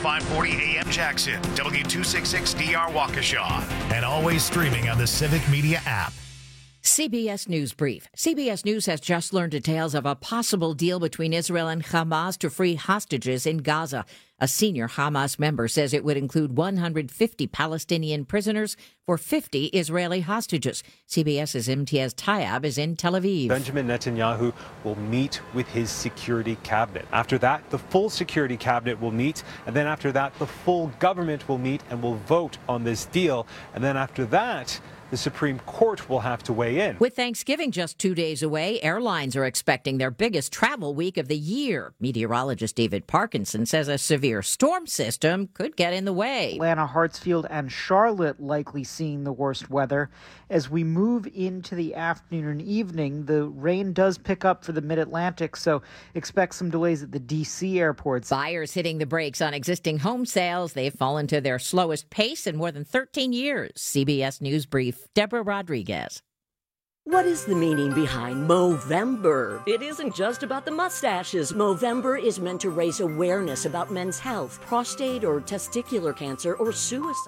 540 AM Jackson, W266DR Waukesha, and always streaming on the Civic Media app. CBS News Brief. CBS News has just learned details of a possible deal between Israel and Hamas to free hostages in Gaza. A senior Hamas member says it would include 150 Palestinian prisoners for 50 Israeli hostages. CBS's Imtiaz Tayeb is in Tel Aviv. Benjamin Netanyahu will meet with his security cabinet. After that, the full security cabinet will meet. And then after that, the full government will meet and will vote on this deal. And then after that, the Supreme Court will have to weigh in. With Thanksgiving just 2 days away, airlines are expecting their biggest travel week of the year. Meteorologist David Parkinson says a severe storm system could get in the way. Atlanta, Hartsfield, and Charlotte likely seeing the worst weather. As we move into the afternoon and evening, the rain does pick up for the Mid-Atlantic, so expect some delays at the D.C. airports. Buyers hitting the brakes on existing home sales. They've fallen to their slowest pace in more than 13 years. CBS News Brief. Deborah Rodriguez. What is the meaning behind Movember? It isn't just about the mustaches. Movember is meant to raise awareness about men's health, prostate or testicular cancer, or suicide.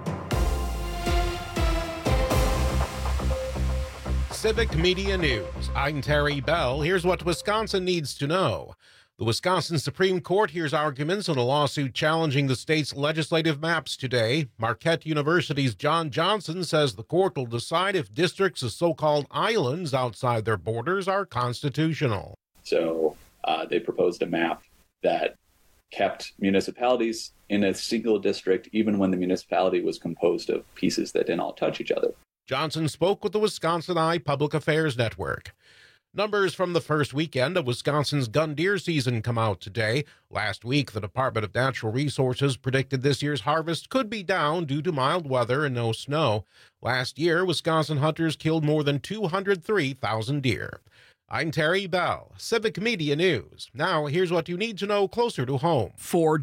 Civic Media News. I'm Terry Bell. Here's what Wisconsin needs to know. The Wisconsin Supreme Court hears arguments on a lawsuit challenging the state's legislative maps today. Marquette University's John Johnson says the court will decide if districts of so-called islands outside their borders are constitutional. So they proposed a map that kept municipalities in a single district, even when the municipality was composed of pieces that didn't all touch each other. Johnson spoke with the Wisconsin Eye Public Affairs Network. Numbers from the first weekend of Wisconsin's gun deer season come out today. Last week, the Department of Natural Resources predicted this year's harvest could be down due to mild weather and no snow. Last year, Wisconsin hunters killed more than 203,000 deer. I'm Terry Bell, Civic Media News. Now, here's what you need to know closer to home. For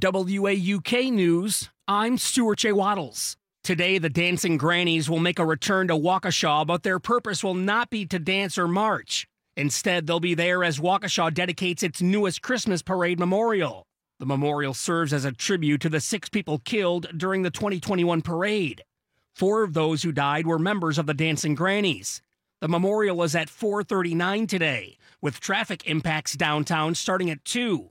WAUK News, I'm Stuart J. Waddles. Today, the Dancing Grannies will make a return to Waukesha, but their purpose will not be to dance or march. Instead, they'll be there as Waukesha dedicates its newest Christmas parade memorial. The memorial serves as a tribute to the 6 people killed during the 2021 parade. 4 of those who died were members of the Dancing Grannies. The memorial is at 4:39 today, with traffic impacts downtown starting at 2.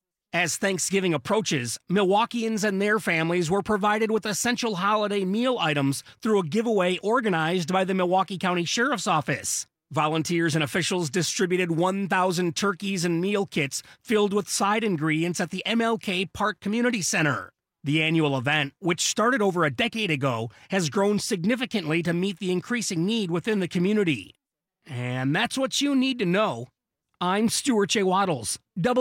As Thanksgiving approaches, Milwaukeeans and their families were provided with essential holiday meal items through a giveaway organized by the Milwaukee County Sheriff's Office. Volunteers and officials distributed 1,000 turkeys and meal kits filled with side ingredients at the MLK Park Community Center. The annual event, which started over a decade ago, has grown significantly to meet the increasing need within the community. And that's what you need to know. I'm Stuart J. Waddles,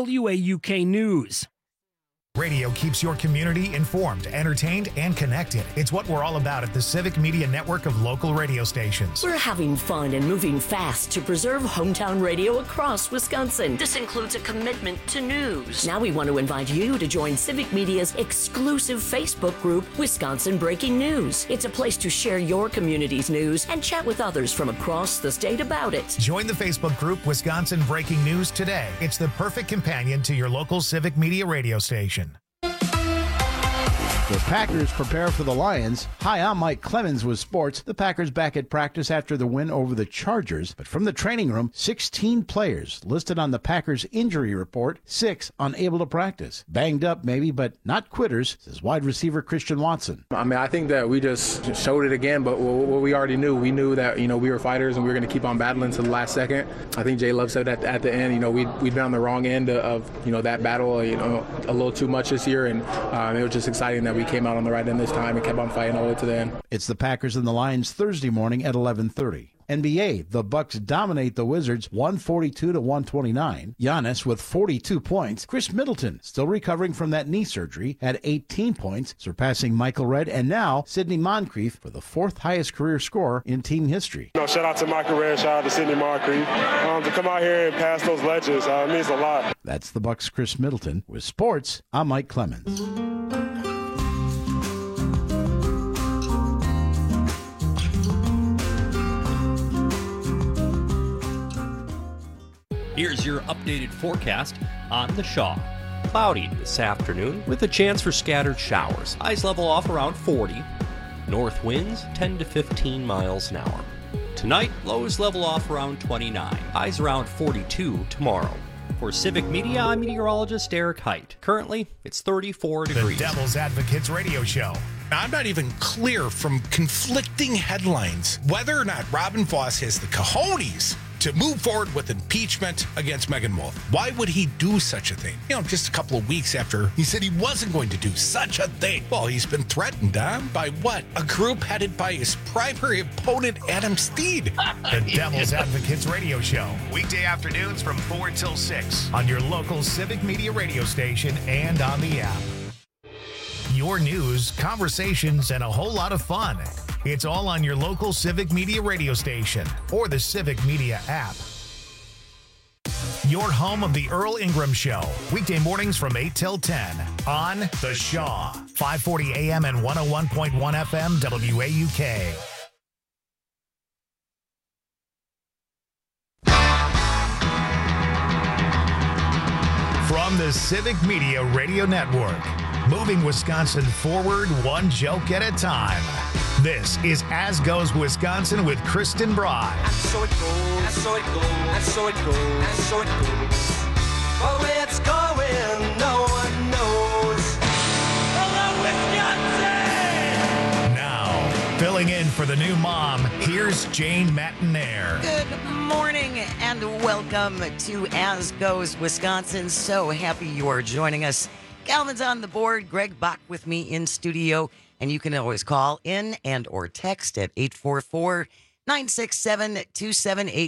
WAUK News. Radio keeps your community informed, entertained, and connected. It's what we're all about at the Civic Media Network of local radio stations. We're having fun and moving fast to preserve hometown radio across Wisconsin. This includes a commitment to news. Now we want to invite you to join Civic Media's exclusive Facebook group, Wisconsin Breaking News. It's a place to share your community's news and chat with others from across the state about it. Join the Facebook group Wisconsin Breaking News today. It's the perfect companion to your local Civic Media radio station. The Packers prepare for the Lions. Hi, I'm Mike Clemens with sports. The Packers back at practice after the win over the Chargers. But from the training room, 16 players listed on the Packers injury report, 6 unable to practice. Banged up maybe, but not quitters, says wide receiver Christian Watson. I think that we just showed it again, but what we already knew. We knew that, we were fighters and we were going to keep on battling to the last second. I think Jay Love said at the end, we'd been on the wrong end of that battle, a little too much this year, and it was just exciting that we came out on the right end this time and kept on fighting all the way to the end. It's the Packers and the Lions Thursday morning at 11:30. NBA, the Bucks dominate the Wizards 142-129. Giannis with 42 points. Chris Middleton, still recovering from that knee surgery, had 18 points, surpassing Michael Redd and now Sidney Moncrief for the 4th highest career score in team history. Shout out to Michael Redd, shout out to Sidney Moncrief. To come out here and pass those legends means a lot. That's the Bucks' Chris Middleton. With sports, I'm Mike Clemens. Here's your updated forecast on the Shaw. cloudy this afternoon with a chance for scattered showers. Highs level off around 40. North winds 10 to 15 miles an hour. Tonight, lows level off around 29. Highs around 42 tomorrow. For Civic Media, I'm meteorologist Eric Height. Currently, it's 34 degrees. The Devil's Advocates Radio Show. I'm not even clear from conflicting headlines whether or not Robin Voss has the cojones to move forward with impeachment against Megan Wolf. Why would he do such a thing? Just a couple of weeks after he said he wasn't going to do such a thing. Well, he's been threatened, by what? A group headed by his primary opponent, Adam Steed. The Devil's Advocates Radio Show. Weekday afternoons from 4 till 6 on your local Civic Media radio station and on the app. Your news, conversations, and a whole lot of fun. It's all on your local Civic Media radio station or the Civic Media app. Your home of the Earl Ingram Show. Weekday mornings from 8 till 10 on The Shaw. 540 AM and 101.1 FM WAUK. From the Civic Media Radio Network, moving Wisconsin forward one joke at a time. This is As Goes Wisconsin with Kristen Broad. And so it goes, and so it goes, and so it goes, and so it goes. But where it's going, no one knows. Hello, Wisconsin! Now, filling in for the new mom, here's Jane Matinaire. Good morning and welcome to As Goes Wisconsin. So happy you are joining us. Calvin's on the board, Greg Bach with me in studio, and you can always call in and or text at 844-967-2789,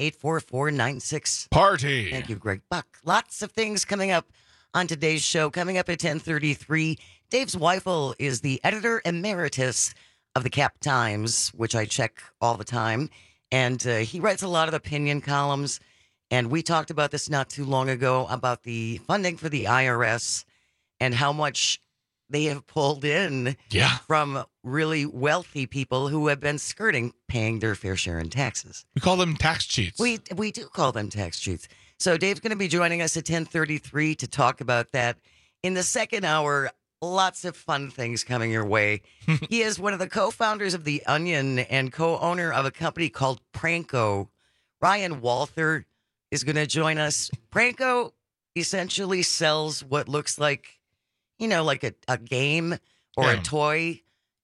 844-96. Party. Thank you, Greg Bach. Lots of things coming up on today's show. Coming up at 10:33, Dave Zweifel is the editor emeritus of the Cap Times, which I check all the time, and he writes a lot of opinion columns, and we talked about this not too long ago about the funding for the IRS and how much they have pulled in from really wealthy people who have been skirting paying their fair share in taxes. We call them tax cheats. We do call them tax cheats. So Dave's going to be joining us at 10:33 to talk about that. In the second hour, lots of fun things coming your way. He is one of the co-founders of The Onion and co-owner of a company called Pranko. Ryan Walther is going to join us. Pranko essentially sells what looks like, like a game or a toy.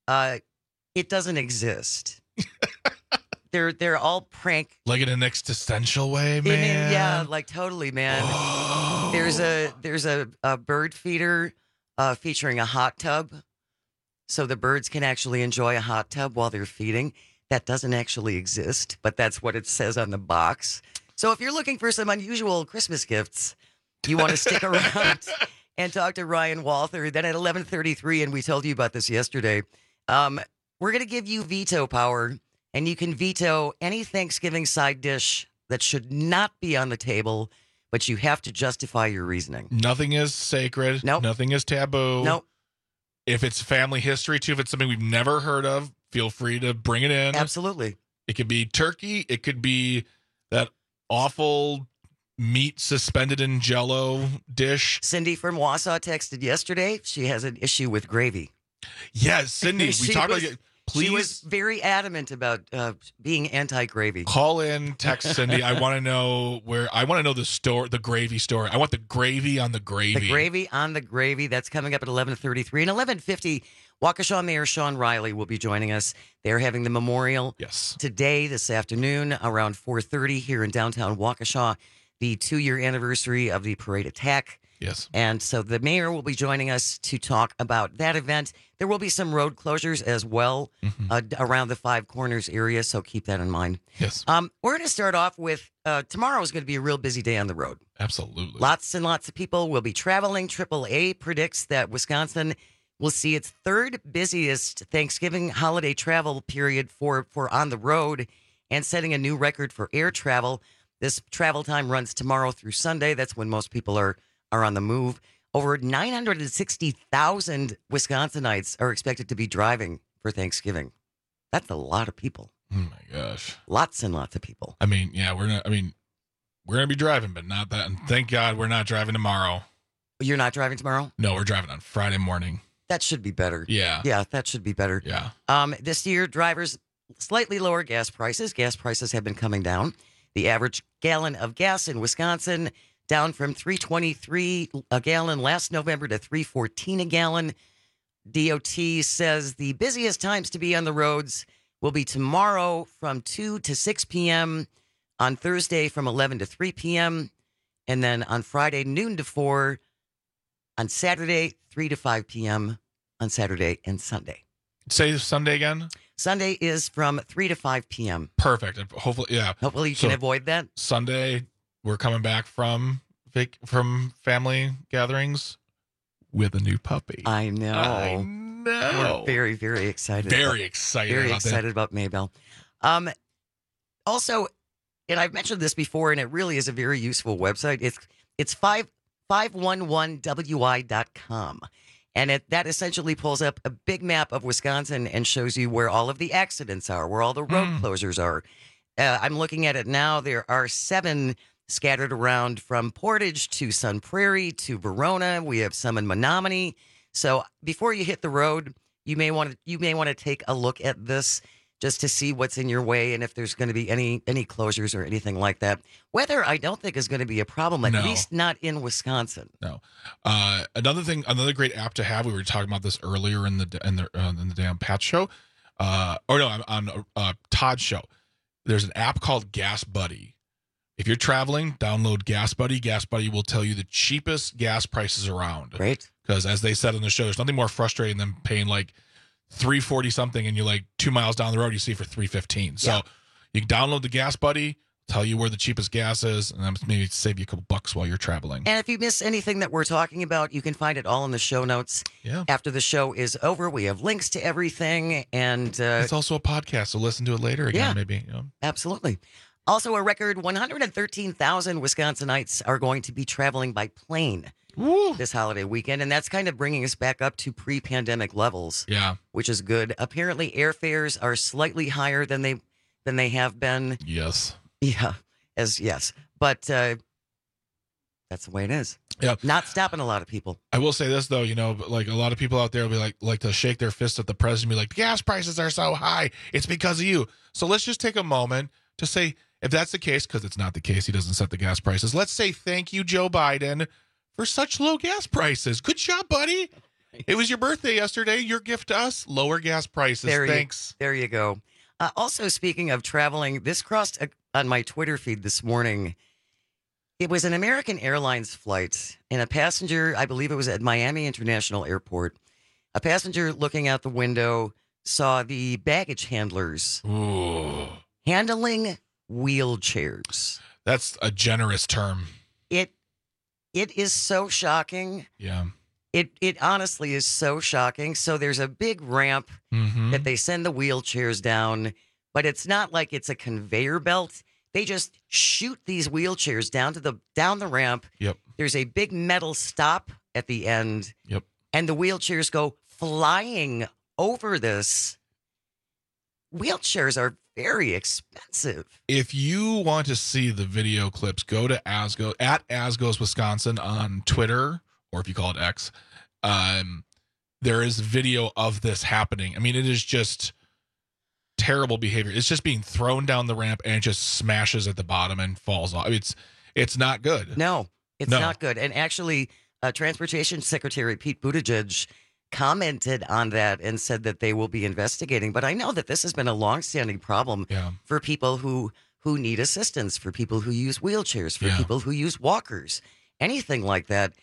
It doesn't exist. They're all prank. Like in an existential way, man. Yeah, like totally, man. Whoa. There's a bird feeder featuring a hot tub, so the birds can actually enjoy a hot tub while they're feeding. That doesn't actually exist, but that's what it says on the box. So if you're looking for some unusual Christmas gifts, you want to stick around and talk to Ryan Walther. Then at 11:33, and we told you about this yesterday, we're going to give you veto power, and you can veto any Thanksgiving side dish that should not be on the table, but you have to justify your reasoning. Nothing is sacred. Nope. Nothing is taboo. Nope. If it's family history, too, if it's something we've never heard of, feel free to bring it in. Absolutely. It could be turkey. It could be that awful meat suspended in Jell-O dish. Cindy from Wausau texted yesterday. She has an issue with gravy. Yes, Cindy. We talked about it. Please. She was very adamant about being anti-gravy. Call in, text Cindy. I want to know the gravy story. I want the gravy on the gravy. The gravy on the gravy. That's coming up at 11:33 and 11:50. Waukesha Mayor Sean Riley will be joining us. They're having the memorial today, this afternoon, around 4:30 here in downtown Waukesha. The 2-year anniversary of the parade attack. Yes. And so the mayor will be joining us to talk about that event. There will be some road closures as well around the Five Corners area, so keep that in mind. Yes. We're going to start off with tomorrow is going to be a real busy day on the road. Absolutely. Lots and lots of people will be traveling. AAA predicts that Wisconsin will see its third busiest Thanksgiving holiday travel period for on the road and setting a new record for air travel. This travel time runs tomorrow through Sunday. That's when most people are on the move. Over 960,000 Wisconsinites are expected to be driving for Thanksgiving. That's a lot of people. Oh, my gosh. Lots and lots of people. I mean, yeah, we're going to be driving, but not that. And thank God we're not driving tomorrow. You're not driving tomorrow? No, we're driving on Friday morning. That should be better. Yeah. Yeah, that should be better. Yeah. This year, drivers slightly lower gas prices. Gas prices have been coming down. The average gallon of gas in Wisconsin down from $3.23 a gallon last November to $3.14 a gallon. DOT says the busiest times to be on the roads will be tomorrow from 2 to 6 p.m., on Thursday from 11 to 3 p.m., and then on Friday, noon to 4, on Saturday, 3 to 5 p.m., on Saturday and Sunday. Say Sunday again? Sunday is from 3 to 5 p.m. Perfect. Hopefully, yeah. Hopefully you can avoid that. Sunday, we're coming back from family gatherings with a new puppy. I know. We're very, very excited. Very excited about Maybell. Also, and I've mentioned this before, and it really is a very useful website. It's 511wi.com. And that essentially pulls up a big map of Wisconsin and shows you where all of the accidents are, where all the road closures are. I'm looking at it now. There are 7 scattered around from Portage to Sun Prairie to Verona. We have some in Menominee. So before you hit the road, you may want to take a look at this just to see what's in your way and if there's going to be any closures or anything like that. Weather, I don't think is going to be a problem, at least not in Wisconsin. No. Another great app to have. We were talking about this earlier in the damn Pat show, on Todd's show. There's an app called Gas Buddy. If you're traveling, download Gas Buddy. Gas Buddy will tell you the cheapest gas prices around. Great. Because as they said on the show, there's nothing more frustrating than paying like $3.40 something, and you're like 2 miles down the road, you see for $3.15. So you can download the Gas Buddy, tell you where the cheapest gas is, and then maybe save you a couple bucks while you're traveling. And if you miss anything that we're talking about, you can find it all in the show notes. Yeah. After the show is over, we have links to everything, and it's also a podcast, so listen to it later again, maybe. You know? Absolutely. Also, a record 113,000 Wisconsinites are going to be traveling by plane this holiday weekend, and that's kind of bringing us back up to pre-pandemic levels. Yeah, which is good. Apparently, airfares are slightly higher than they have been. Yes. Yeah. But that's the way it is. Yeah. Not stopping a lot of people. I will say this though, like a lot of people out there will be like to shake their fist at the president and be like, gas prices are so high. It's because of you. So let's just take a moment to say, if that's the case, because it's not the case, he doesn't set the gas prices. Let's say thank you, Joe Biden, for such low gas prices. Good job, buddy. It was your birthday yesterday. Your gift to us, lower gas prices. Thanks. There you go. Also, speaking of traveling, this crossed on my Twitter feed this morning. It was an American Airlines flight, and a passenger, I believe it was at Miami International Airport, a passenger looking out the window saw the baggage handlers handling wheelchairs. That's a generous term. It is so shocking. Yeah. It honestly is so shocking. So there's a big ramp that they send the wheelchairs down, but it's not like it's a conveyor belt. They just shoot these wheelchairs down the ramp. Yep. There's a big metal stop at the end. Yep. And the wheelchairs go flying over this. Wheelchairs are very expensive. If you want to see the video clips, go to Asgo at Asgo's Wisconsin on Twitter, or if you call it X. There is video of this happening. I mean, it is just terrible behavior. It's just being thrown down the ramp and it just smashes at the bottom and falls off. It's not good. No, it's not good. And actually, Transportation Secretary Pete Buttigieg commented on that and said that they will be investigating. But I know that this has been a longstanding problem for people who need assistance, for people who use wheelchairs, for people who use walkers, anything like that.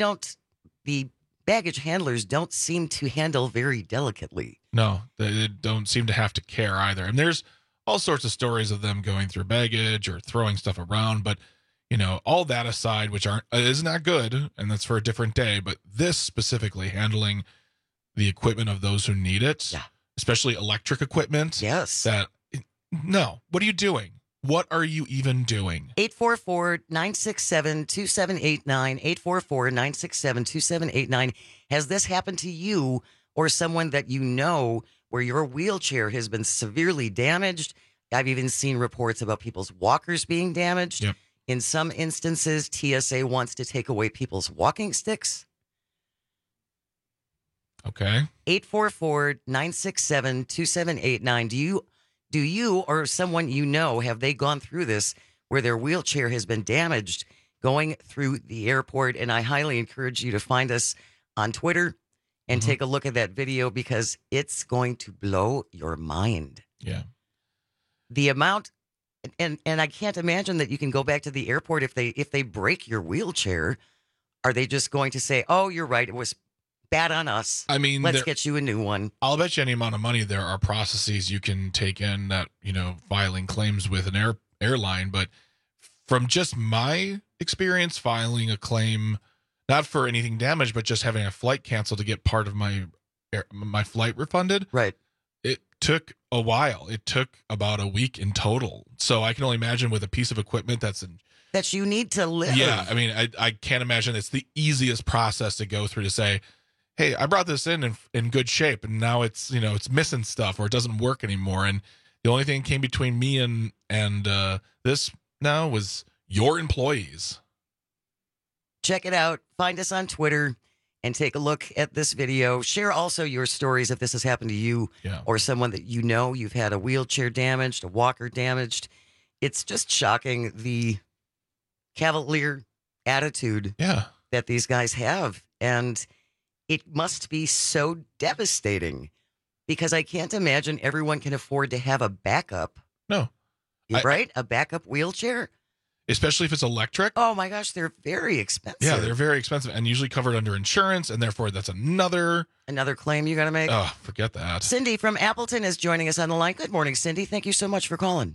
The baggage handlers don't seem to handle very delicately. No, they don't seem to have to care either. And there's all sorts of stories of them going through baggage or throwing stuff around. But, all that aside, which is not good, and that's for a different day. But this specifically, handling the equipment of those who need it, especially electric equipment. Yes. No. What are you doing? What are you even doing? 844-967-2789, 844-967-2789. Has this happened to you or someone that you know where your wheelchair has been severely damaged? I've even seen reports about people's walkers being damaged. Yep. In some instances, TSA wants to take away people's walking sticks. Okay. 844-967-2789. Do you or someone you know, have they gone through this where their wheelchair has been damaged going through the airport? And I highly encourage you to find us on Twitter and take a look at that video because it's going to blow your mind. Yeah. The amount, and I can't imagine that you can go back to the airport if they break your wheelchair. Are they just going to say, "Oh, you're right, it was bad on us. I mean, let's get you a new one"? I'll bet you any amount of money there are processes you can take in that, filing claims with an airline. But from just my experience filing a claim, not for anything damaged, but just having a flight canceled to get part of my flight refunded. Right. It took a while. It took about a week in total. So I can only imagine with a piece of equipment that you need to live. Yeah. I mean, I can't imagine it's the easiest process to go through to say, hey, I brought this in good shape, and now it's it's missing stuff or it doesn't work anymore. And the only thing that came between me and this now was your employees. Check it out. Find us on Twitter and take a look at this video. Share also your stories if this has happened to you or someone that you know. You've had a wheelchair damaged, a walker damaged. It's just shocking the cavalier attitude that these guys have. And it must be so devastating because I can't imagine everyone can afford to have a backup. No. Right? A backup wheelchair? Especially if it's electric. Oh my gosh, they're very expensive. Yeah, they're very expensive and usually covered under insurance, and therefore that's another claim you got to make. Oh, forget that. Cindy from Appleton is joining us on the line. Good morning, Cindy. Thank you so much for calling.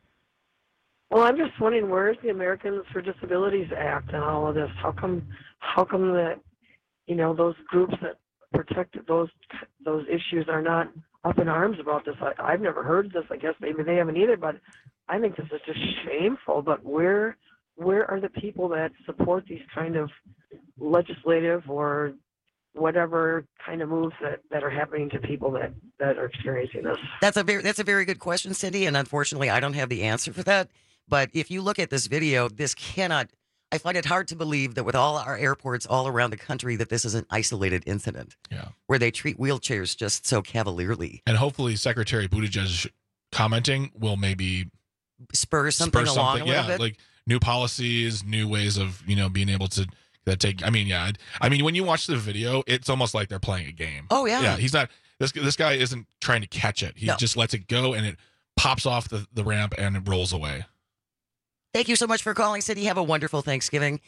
Well, I'm just wondering, where's the Americans for Disabilities Act and all of this? How come that those groups that protect those issues are not up in arms about this? I've never heard of this. I guess maybe they haven't either, but I think this is just shameful. But where are the people that support these kind of legislative or whatever kind of moves that are happening to people that are experiencing this? That's a very good question, Cindy, and unfortunately I don't have the answer for that. But if you look at this video, I find it hard to believe that with all our airports all around the country that this is an isolated incident where they treat wheelchairs just so cavalierly. And hopefully Secretary Buttigieg commenting will maybe spur something along a little bit. Like new policies, new ways of, being able to take. I mean, when you watch the video, it's almost like they're playing a game. Oh, yeah. Yeah, he's not, this guy isn't trying to catch it. He just lets it go and it pops off the ramp and it rolls away. Thank you so much for calling, Cindy. Have a wonderful Thanksgiving.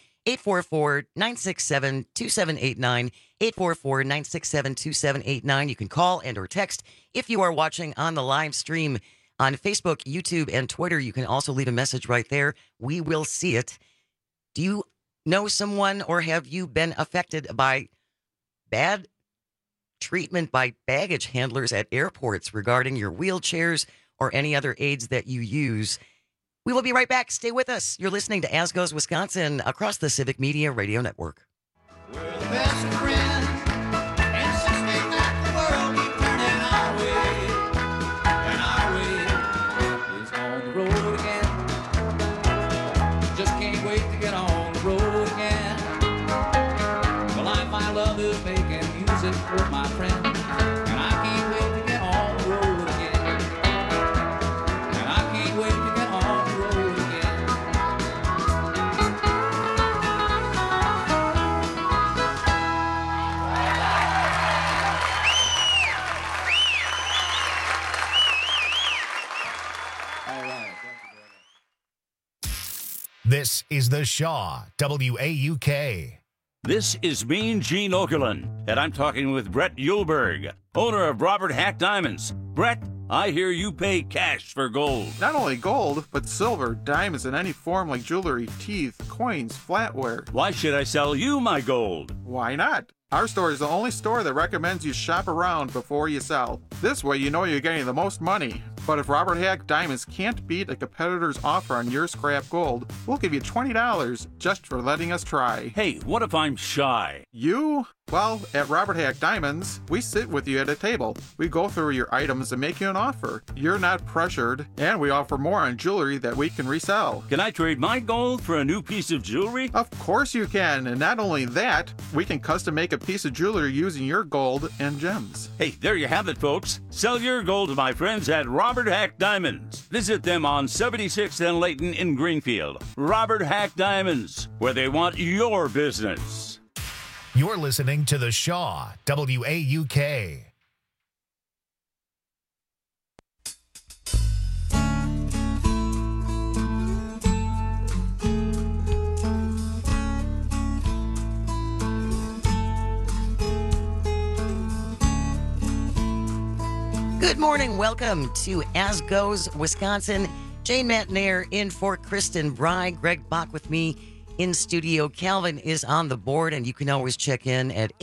844-967-2789. 844-967-2789. You can call and or text. If you are watching on the live stream on Facebook, YouTube, and Twitter, you can also leave a message right there. We will see it. Do you know someone or have you been affected by bad treatment by baggage handlers at airports regarding your wheelchairs or any other aids that you use? We will be right back. Stay with us. You're listening to As Goes Wisconsin across the Civic Media Radio Network. We're the best of friends, insisting that the world keep turning our way. And our way is on the road again. Just can't wait to get on the road again. The life I love is making music for my friends. And I can't wait to get on the road again. And I can't wait to get on the road again. This is the Shaw, WAUK. This is Mean Gene Okerlund, and I'm talking with Brett Uhlberg, owner of Robert Hack Diamonds. Brett, I hear you pay cash for gold. Not only gold, but silver, diamonds in any form like jewelry, teeth, coins, flatware. Why should I sell you my gold? Why not? Our store is the only store that recommends you shop around before you sell. This way you know you're getting the most money. But if Robert Hack Diamonds can't beat a competitor's offer on your scrap gold, we'll give you $20 just for letting us try. Hey, what if I'm shy? You? Well, at Robert Hack Diamonds, we sit with you at a table. We go through your items and make you an offer. You're not pressured, and we offer more on jewelry that we can resell. Can I trade my gold for a new piece of jewelry? Of course you can, and not only that, we can custom make a piece of jewelry using your gold and gems. Hey, there you have it, folks. Sell your gold to my friends at Robert Hack Diamonds. Visit them on 76th and Layton in Greenfield. Robert Hack Diamonds, where they want your business. You're listening to The Shaw, WAUK. Good morning. Welcome to As Goes Wisconsin. Jane Matnair in for Kristen Bry. Greg Bach with me in studio. Calvin is on the board, and you can always check in at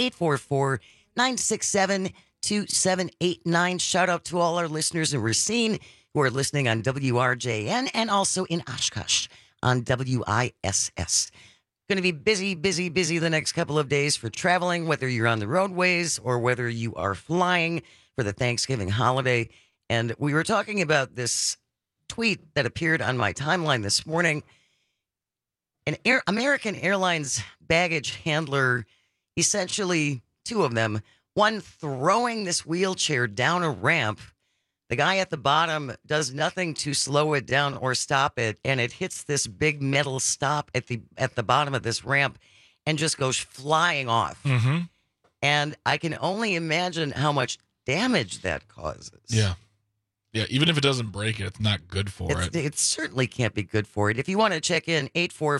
844-967-2789. Shout out to all our listeners in Racine who are listening on WRJN and also in Oshkosh on WISS. Going to be busy the next couple of days for traveling, whether you're on the roadways or whether you are flying for the Thanksgiving holiday. And we were talking about this tweet that appeared on my timeline this morning. An American Airlines baggage handler, essentially two of them, one throwing this wheelchair down a ramp. The guy at the bottom does nothing to slow it down or stop it, and it hits this big metal stop at the bottom of this ramp and just goes flying off. Mm-hmm. And I can only imagine how much damage that causes. Yeah. Yeah, even if it doesn't break it, it's not good for it. It certainly can't be good for it. If you want to check in,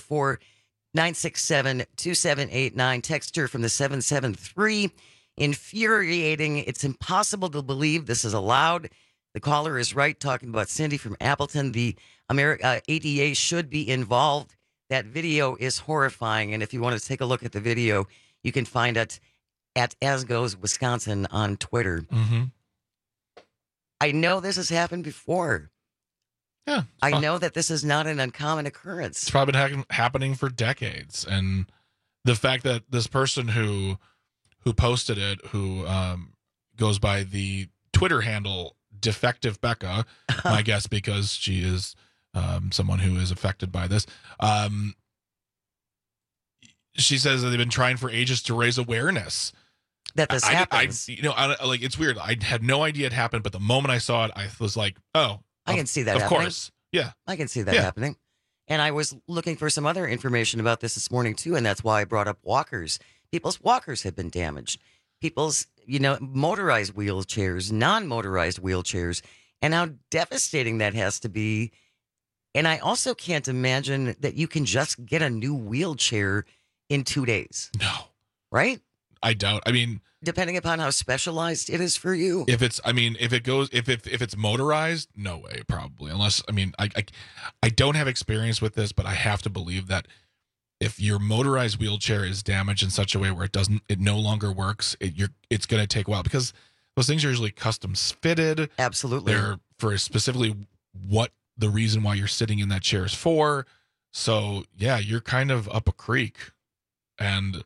844-967-2789. Text her from the 773. Infuriating. It's impossible to believe this is allowed. The caller is right, talking about Cindy from Appleton. The ADA should be involved. That video is horrifying. And if you want to take a look at the video, you can find it at As Goes Wisconsin on Twitter. Mm-hmm. I know this has happened before. Yeah. I know that this is not an uncommon occurrence. It's probably been happening for decades. And the fact that this person who posted it, who goes by the Twitter handle Defective Becca, my guess because she is someone who is affected by this, she says that they've been trying for ages to raise awareness that this happens. Like, it's weird. I had no idea it happened, but the moment I saw it, I was like, oh, I can see that of happening. course. Yeah. I can see that happening. And I was looking for some other information about this morning, too, and that's why I brought up walkers. People's walkers have been damaged. People's, motorized wheelchairs, non-motorized wheelchairs, and how devastating that has to be. And I also can't imagine that you can just get a new wheelchair in 2 days. No. Right? I doubt. I mean, depending upon how specialized it is for you. If it's motorized, no way, probably. Unless, I don't have experience with this, but I have to believe that if your motorized wheelchair is damaged in such a way where it no longer works, it's going to take a while, because those things are usually custom fitted. Absolutely. They're for specifically what the reason why you're sitting in that chair is for. So yeah, you're kind of up a creek, and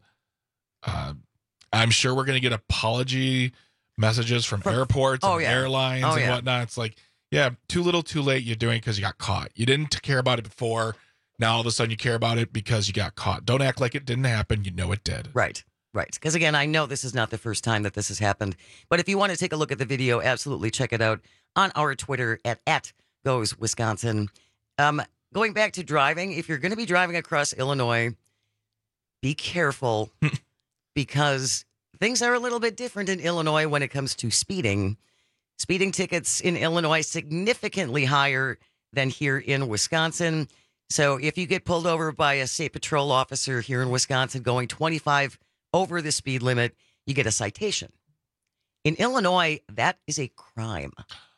I'm sure we're going to get apology messages from airports and airlines and whatnot. It's like, yeah, too little, too late. You're doing it because you got caught. You didn't care about it before. Now all of a sudden you care about it because you got caught. Don't act like it didn't happen. You know it did. Right. Because again, I know this is not the first time that this has happened. But if you want to take a look at the video, absolutely check it out on our Twitter at Goes Wisconsin. Going back to driving, if you're going to be driving across Illinois, be careful because things are a little bit different in Illinois when it comes to speeding. Speeding tickets in Illinois significantly higher than here in Wisconsin. So if you get pulled over by a state patrol officer here in Wisconsin going 25 over the speed limit, you get a citation. In Illinois, that is a crime.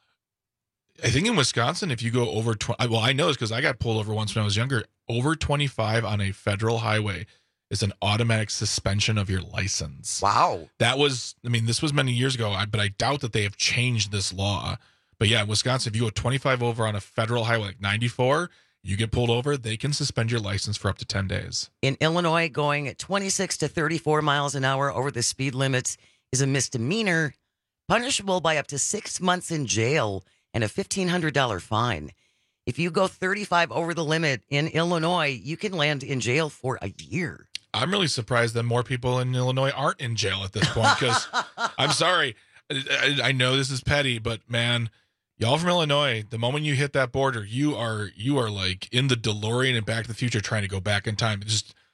I think in Wisconsin, if you go over 20, well, I know this because I got pulled over once when I was younger. Over 25 on a federal highway is an automatic suspension of your license. Wow. That was, this was many years ago, but I doubt that they have changed this law. But yeah, Wisconsin, if you go 25 over on a federal highway like 94, You get pulled over, they can suspend your license for up to 10 days. In Illinois, going at 26 to 34 miles an hour over the speed limits is a misdemeanor, punishable by up to 6 months in jail and a $1,500 fine. If you go 35 over the limit in Illinois, you can land in jail for a year. I'm really surprised that more people in Illinois aren't in jail at this point because I'm sorry. I know this is petty, but man, y'all from Illinois, the moment you hit that border, you are like in the DeLorean and Back to the Future trying to go back in time.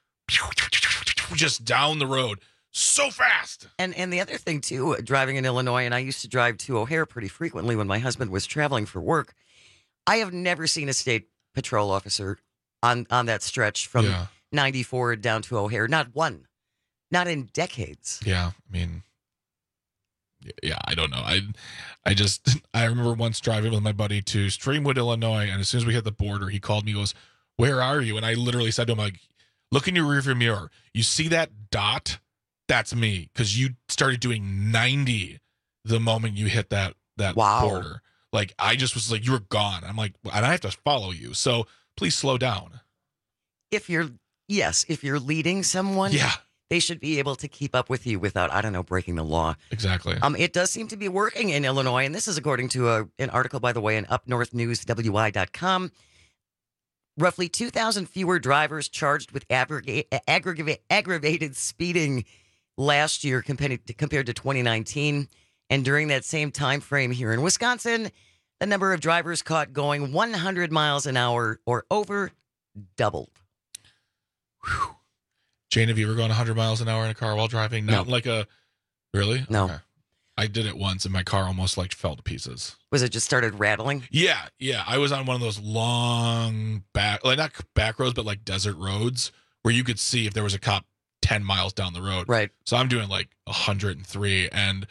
Just down the road so fast. And the other thing, too, driving in Illinois, and I used to drive to O'Hare pretty frequently when my husband was traveling for work. I have never seen a state patrol officer on that stretch from 94 down to O'Hare. Not one. Not in decades. Yeah, I mean, yeah, I don't know. I remember once driving with my buddy to Streamwood, Illinois, and as soon as we hit the border, he called me, goes, "Where are you?" And I literally said to him, like, "Look in your rearview mirror. You see that dot? That's me." Because you started doing 90 the moment you hit that border. Like, I just was like, "You were gone." I'm like, and I have to follow you, so please slow down. If you're leading someone, they should be able to keep up with you without, I don't know, breaking the law. Exactly. It does seem to be working in Illinois, and this is according to an article, by the way, in upnorthnewswi.com. Roughly 2,000 fewer drivers charged with aggravated speeding last year compared to 2019. And during that same time frame here in Wisconsin, the number of drivers caught going 100 miles an hour or over doubled. Whew. Jane, have you ever gone 100 miles an hour in a car while driving? Not like a... Really? No. Okay. I did it once, and my car almost, like, fell to pieces. Was it just started rattling? Yeah. I was on one of those long not back roads, but, like, desert roads where you could see if there was a cop 10 miles down the road. Right. So I'm doing, like, 103, and...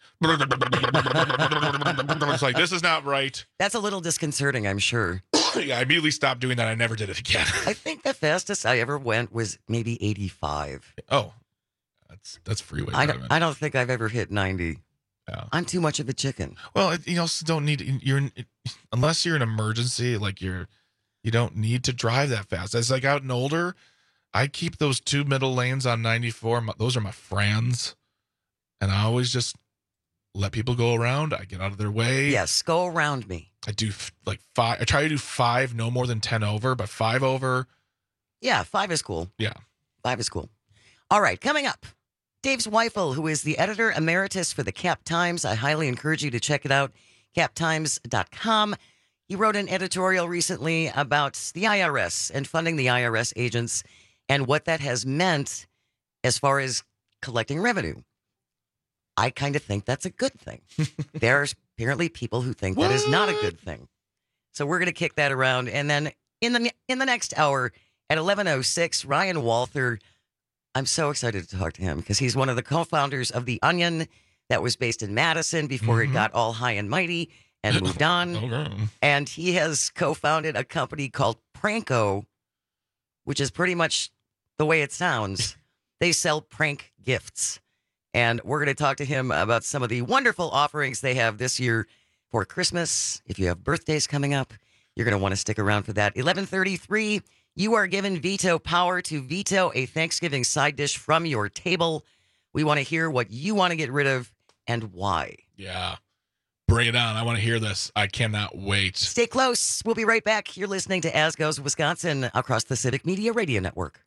It's like, this is not right. That's a little disconcerting, I'm sure. Yeah, I immediately stopped doing that. I never did it again. I think the fastest I ever went was maybe 85. Oh, that's freeway driving. I don't think I've ever hit 90. Yeah. I'm too much of a chicken. Well, you also don't need unless you're an emergency, like you don't need to drive that fast. As I got older, I keep those 2 middle lanes on 94. Those are my friends, and I always just let people go around. I get out of their way. Yes, go around me. I do like 5. I try to do 5, no more than 10 over, but 5 over. Yeah, 5 is cool. Yeah. 5 is cool. All right, coming up, Dave Zweifel, who is the editor emeritus for the Cap Times. I highly encourage you to check it out, captimes.com. He wrote an editorial recently about the IRS and funding the IRS agents and what that has meant as far as collecting revenue. I kind of think that's a good thing. There's apparently people who think that is not a good thing. So we're going to kick that around. And then in the next hour at 11:06, Ryan Walther, I'm so excited to talk to him because he's one of the co-founders of The Onion that was based in Madison before it got all high and mighty and moved on. Okay. And he has co-founded a company called Pranko, which is pretty much the way it sounds. They sell prank gifts. And we're going to talk to him about some of the wonderful offerings they have this year for Christmas. If you have birthdays coming up, you're going to want to stick around for that. 11:33, you are given veto power to veto a Thanksgiving side dish from your table. We want to hear what you want to get rid of and why. Yeah. Bring it on. I want to hear this. I cannot wait. Stay close. We'll be right back. You're listening to As Goes Wisconsin across the Civic Media Radio Network.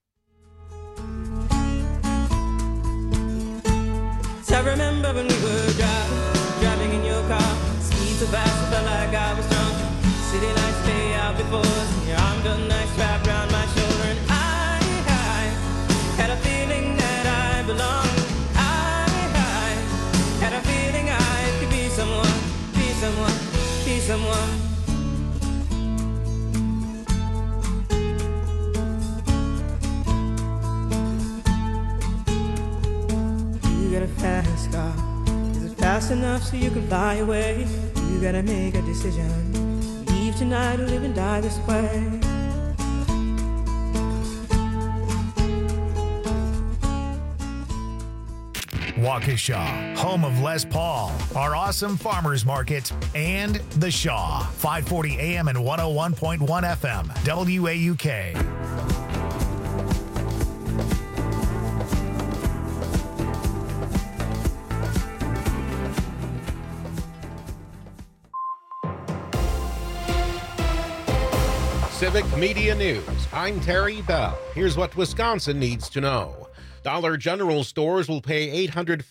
I remember when we were driving in your car. Speed so fast, I felt like I was drunk. City lights lay out before us, and your arm felt nice wrapped around my shoulder. And I had a feeling that I belonged. I had a feeling I could be someone, be someone, be someone. You got a fast car. Is it fast enough so you can fly away? You gotta make a decision. Leave tonight or live and die this way. Waukesha, home of Les Paul, our awesome farmers market, and The Shaw, 540 AM and 101.1 FM, WAUK. Civic Media News. I'm Terry Bell. Here's what Wisconsin needs to know. Dollar General stores will pay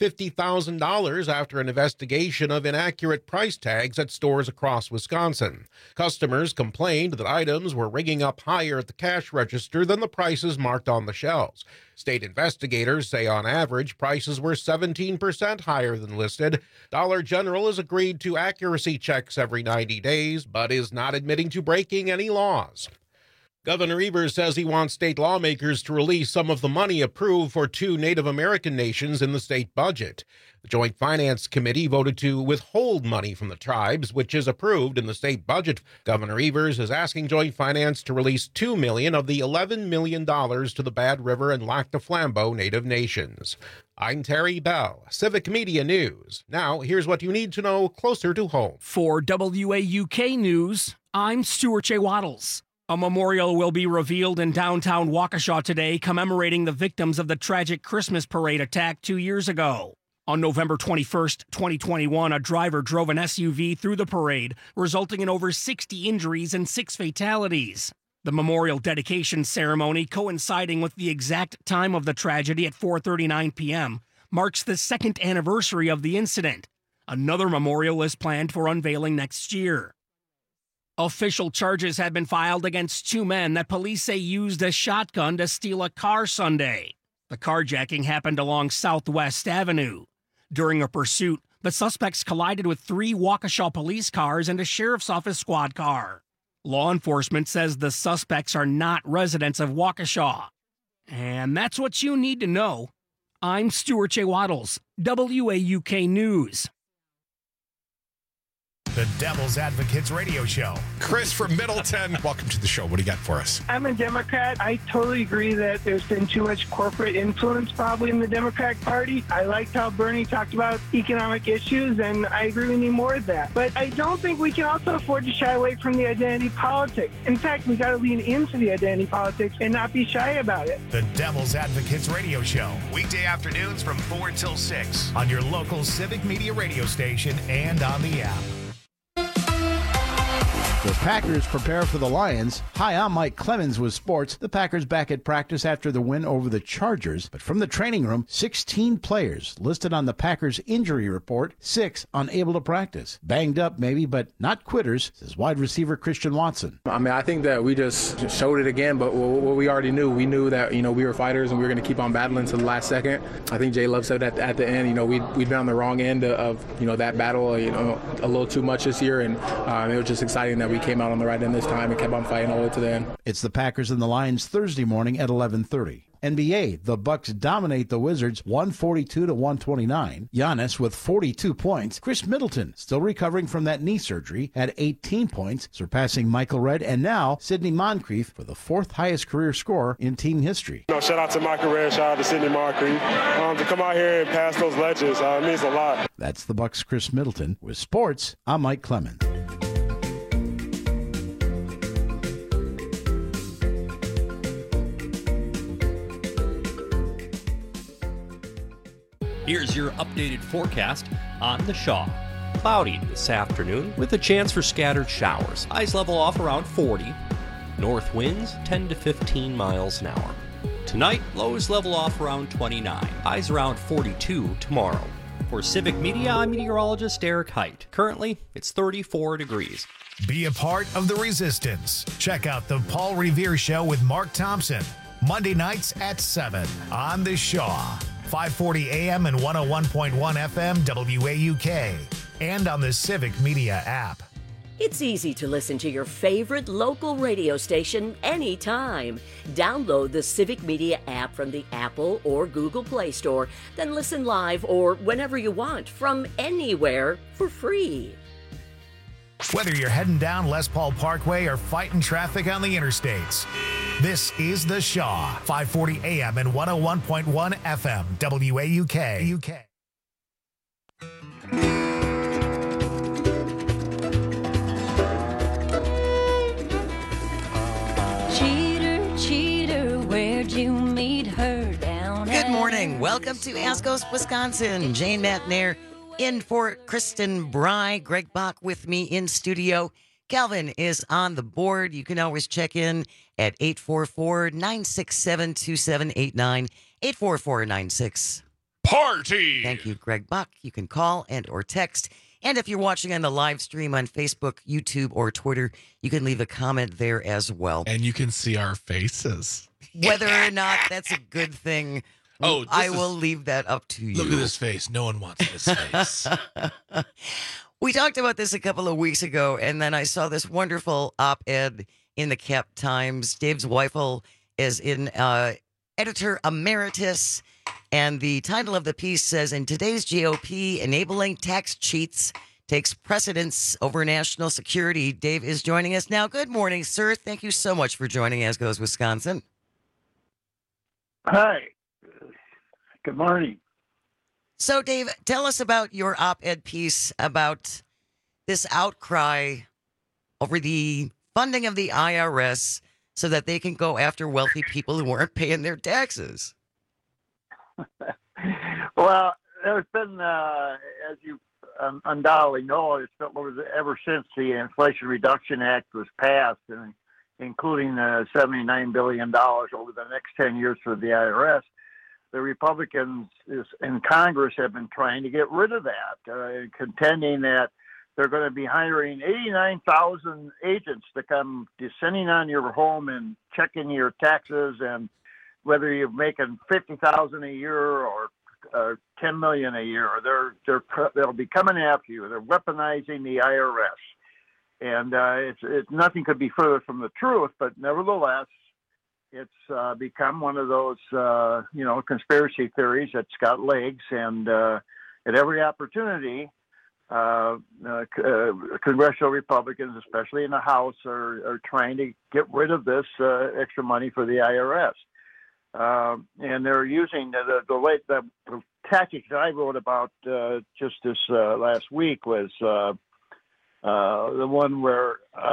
$850,000 after an investigation of inaccurate price tags at stores across Wisconsin. Customers complained that items were ringing up higher at the cash register than the prices marked on the shelves. State investigators say on average prices were 17% higher than listed. Dollar General has agreed to accuracy checks every 90 days, but is not admitting to breaking any laws. Governor Evers says he wants state lawmakers to release some of the money approved for 2 Native American nations in the state budget. The Joint Finance Committee voted to withhold money from the tribes, which is approved in the state budget. Governor Evers is asking Joint Finance to release $2 million of the $11 million to the Bad River and Lac du Flambeau Native nations. I'm Terry Bell, Civic Media News. Now, here's what you need to know closer to home. For WAUK News, I'm Stuart J. Waddles. A memorial will be revealed in downtown Waukesha today commemorating the victims of the tragic Christmas parade attack 2 years ago. On November 21st, 2021, a driver drove an SUV through the parade, resulting in over 60 injuries and 6 fatalities. The memorial dedication ceremony, coinciding with the exact time of the tragedy at 4:39 p.m., marks the 2nd anniversary of the incident. Another memorial is planned for unveiling next year. Official charges have been filed against 2 men that police say used a shotgun to steal a car Sunday. The carjacking happened along Southwest Avenue. During a pursuit, the suspects collided with 3 Waukesha police cars and a sheriff's office squad car. Law enforcement says the suspects are not residents of Waukesha. And that's what you need to know. I'm Stuart J. Waddles, WAUK News. The Devil's Advocates Radio Show. Chris from Middleton, welcome to the show. What do you got for us? I'm a Democrat. I totally agree that there's been too much corporate influence probably in the Democratic Party. I liked how Bernie talked about economic issues, and I agree we need more of that. But I don't think we can also afford to shy away from the identity politics. In fact, we got to lean into the identity politics and not be shy about it. The Devil's Advocates Radio Show. Weekday afternoons from 4 till 6 on your local Civic Media radio station and on the app. The Packers prepare for the Lions. Hi, I'm Mike Clemens with sports. The Packers back at practice after the win over the Chargers. But from the training room, 16 players listed on the Packers injury report, 6 unable to practice. Banged up maybe, but not quitters, says wide receiver Christian Watson. I think that we just showed it again, but what we already knew. We knew that, we were fighters and we were going to keep on battling to the last second. I think Jay Love said at the end, we'd been on the wrong end of that battle, a little too much this year, and it was just exciting that we came out on the right end this time and kept on fighting all the way to the end. It's the Packers and the Lions Thursday morning at 11:30. NBA, the Bucks dominate the Wizards 142-129. Giannis with 42 points. Chris Middleton, still recovering from that knee surgery, had 18 points, surpassing Michael Redd and now Sidney Moncrief for the 4th highest career score in team history. Shout out to Michael Redd, shout out to Sidney Moncrief. To come out here and pass those legends means a lot. That's the Bucks' Chris Middleton. With sports, I'm Mike Clemens. Here's your updated forecast on the Shaw. Cloudy this afternoon with a chance for scattered showers. Highs level off around 40. North winds 10 to 15 miles an hour. Tonight, lows level off around 29. Highs around 42 tomorrow. For Civic Media, I'm meteorologist Eric Height. Currently, it's 34 degrees. Be a part of the resistance. Check out the Paul Revere Show with Mark Thompson. Monday nights at 7 on the Shaw. 540 AM and 101.1 FM WAUK, and on the Civic Media app. It's easy to listen to your favorite local radio station anytime. Download the Civic Media app from the Apple or Google Play Store, then listen live or whenever you want from anywhere for free. Whether you're heading down Les Paul Parkway or fighting traffic on the interstates, this is the Shaw, 540 AM and 101.1 FM, WAUK. Cheater, cheater, where'd you meet her down Good at? morning. Welcome to Ask Us Wisconsin. Jane Matnair in for Kristen Bry. Greg Bach with me in studio. Calvin is on the board. You can always check in at 844-967-2789. 844-96. Party! Thank you, Greg Bach. You can call and or text. And if you're watching on the live stream on Facebook, YouTube, or Twitter, you can leave a comment there as well. And you can see our faces. Whether or not that's a good thing, I will leave that up to you. Look at this face. No one wants this face. We talked about this a couple of weeks ago, and then I saw this wonderful op-ed in the Cap Times. Dave Zweifel is in editor emeritus, and the title of the piece says, in today's GOP, enabling tax cheats takes precedence over national security. Dave is joining us now. Good morning, sir. Thank you so much for joining As Goes Wisconsin. Hi. Good morning. So, Dave, tell us about your op-ed piece about this outcry over the funding of the IRS so that they can go after wealthy people who aren't paying their taxes. Well, there's been, as you undoubtedly know, it's been ever since the Inflation Reduction Act was passed, and including $79 billion over the next 10 years for the IRS. The Republicans in Congress have been trying to get rid of that, contending that they're going to be hiring 89,000 agents to come descending on your home and checking your taxes, and whether you're making $50,000 a year or $10 million a year, they'll be coming after you. They're weaponizing the IRS, and it's nothing could be further from the truth. But nevertheless, it's become one of those, conspiracy theories that's got legs, and at every opportunity, congressional Republicans, especially in the House, are trying to get rid of this extra money for the IRS. And they're using the tactics that I wrote about just this last week was the one where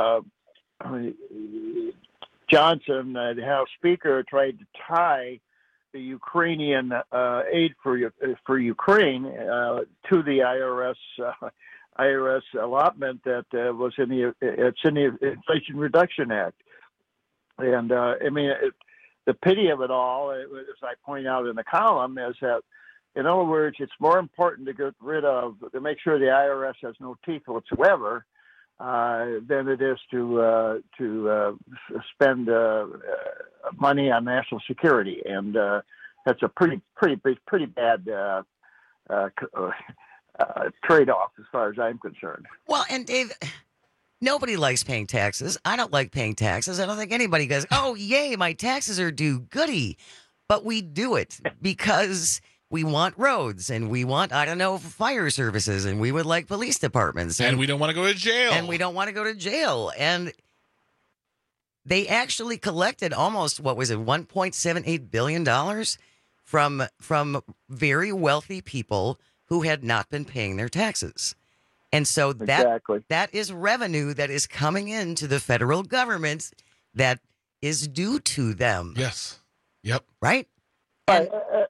Johnson, the House Speaker, tried to tie the Ukrainian aid for Ukraine to the IRS allotment that was in the Inflation Reduction Act. And the pity of it all, as I point out in the column, is that, in other words, it's more important to make sure the IRS has no teeth whatsoever than it is to spend money on national security, and that's a pretty bad trade-off as far as I'm concerned. Well, and Dave, nobody likes paying taxes. I don't like paying taxes. I don't think anybody goes, "Oh, yay, my taxes are due, goody," but we do it because we want roads, and we want, fire services, and we would like police departments. And we don't want to go to jail. And they actually collected almost, $1.78 billion from very wealthy people who had not been paying their taxes. And so that is revenue that is coming into the federal government that is due to them. Yes. Yep. Right? As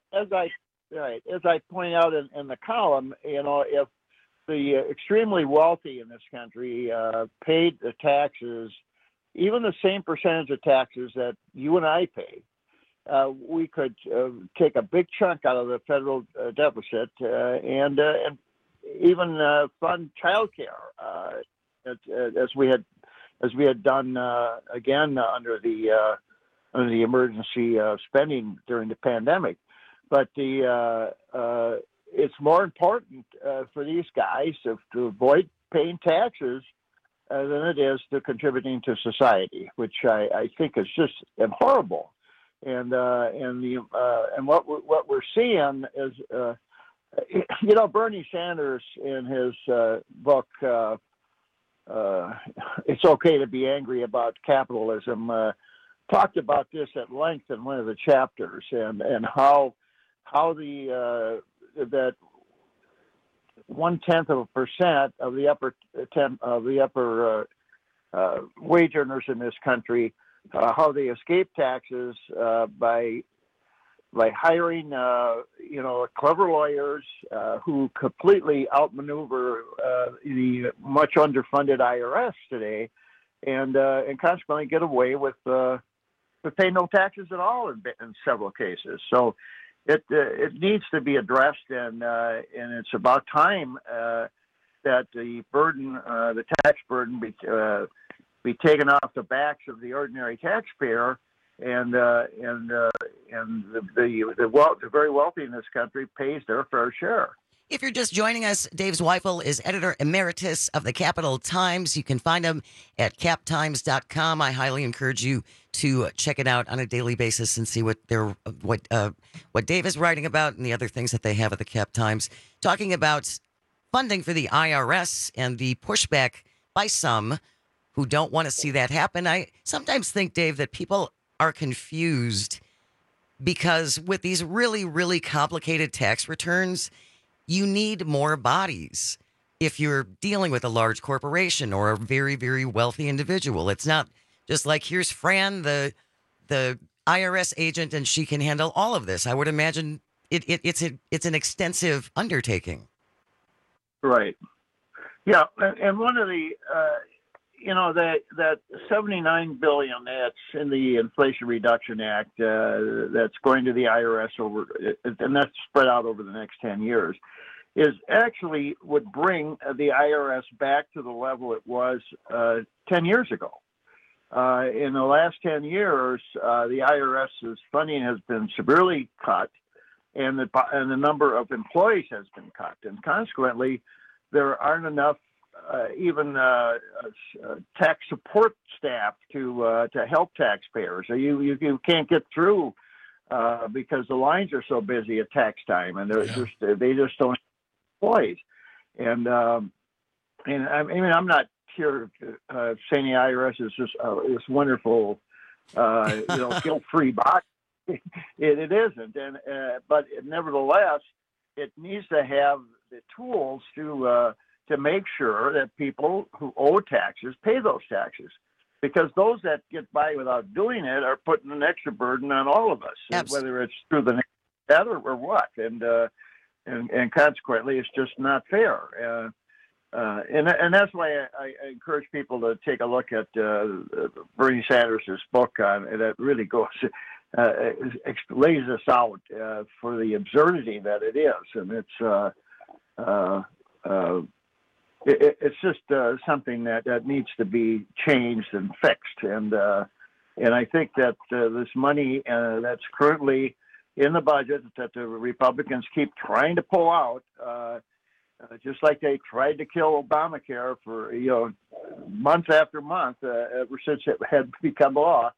I point out in the column, if the extremely wealthy in this country paid the taxes, even the same percentage of taxes that you and I pay, we could take a big chunk out of the federal deficit and even fund child care, as we had done again under the emergency spending during the pandemic. But it's more important for these guys to avoid paying taxes than it is to contributing to society, which I think is just horrible. And what we're seeing is, Bernie Sanders in his book, It's Okay to Be Angry About Capitalism, talked about this at length in one of the chapters, and how that 0.1% of the upper wage earners in this country, how they escape taxes by hiring, clever lawyers who completely outmaneuver the much underfunded IRS today, and consequently get away with pay no taxes at all in several cases. So it needs to be addressed, and it's about time that the tax burden be taken off the backs of the ordinary taxpayer, and the very wealthy in this country pays their fair share. If you're just joining us, Dave Zweifel is editor emeritus of the Capital Times. You can find him at captimes.com. I highly encourage you to check it out on a daily basis and see what Dave is writing about and the other things that they have at the Cap Times, talking about funding for the IRS and the pushback by some who don't want to see that happen. I sometimes think, Dave, that people are confused because with these really, really complicated tax returns, you need more bodies if you're dealing with a large corporation or a very, very wealthy individual. It's not just like, here's Fran, the IRS agent, and she can handle all of this. I would imagine it's an extensive undertaking. Right. Yeah, and one of the that $79 billion that's in the Inflation Reduction Act that's going to the IRS and that's spread out over the next 10 years, is actually would bring the IRS back to the level it was 10 years ago. In the last 10 years, the IRS's funding has been severely cut, and the number of employees has been cut, and consequently, there aren't enough even tax support staff to help taxpayers. So you can't get through because the lines are so busy at tax time, and they just don't have employees. And I mean, I'm not here saying the IRS is just this wonderful, guilt-free box. It isn't, but nevertheless, it needs to have the tools to make sure that people who owe taxes pay those taxes, because those that get by without doing it are putting an extra burden on all of us, whether it's through the net or what, and consequently, it's just not fair. And that's why I encourage people to take a look at Bernie Sanders' book that really goes lays this out for the absurdity that it is, and it's just something that needs to be changed and fixed, and I think that this money that's currently in the budget that the Republicans keep trying to pull out, just like they tried to kill Obamacare for month after month ever since it had become law.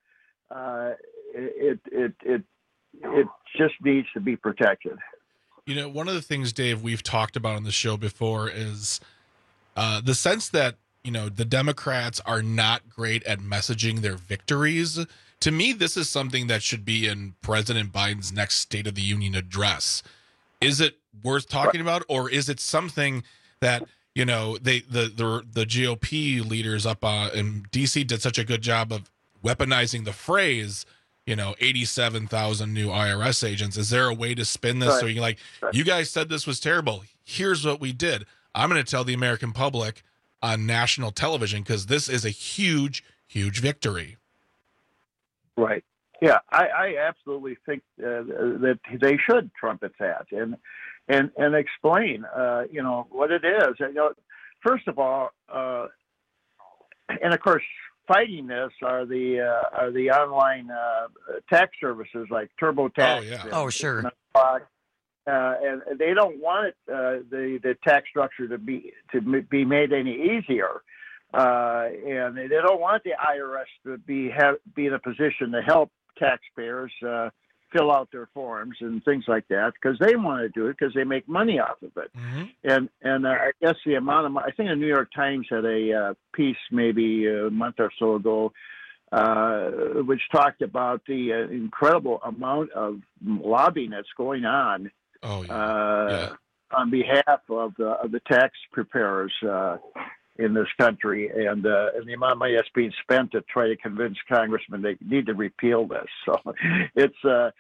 It just needs to be protected. One of the things, Dave, we've talked about on the show before is the sense that the Democrats are not great at messaging their victories. To me, this is something that should be in President Biden's next State of the Union address. Is it worth talking about, or is it something that the GOP leaders up in DC did such a good job of weaponizing the phrase, 87,000 new IRS agents? Is there a way to spin this so you're like, you guys said this was terrible, here's what we did? I'm going to tell the American public on national television because this is a huge, huge victory. Right. Yeah, I absolutely think that they should trumpet that and explain, what it is. First of all, and of course, fighting this are the online tax services like TurboTax. Oh, sure. And they don't want the tax structure to be made any easier, and they don't want the IRS to be in a position to help taxpayers fill out their forms and things like that, because they want to do it because they make money off of it. Mm-hmm. And I guess the amount of I think the New York Times had a piece maybe a month or so ago which talked about the incredible amount of lobbying that's going on on behalf of the tax preparers in this country, and the amount of money that's being spent to try to convince congressmen they need to repeal this. So it's,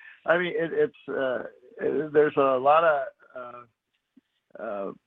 there's a lot of,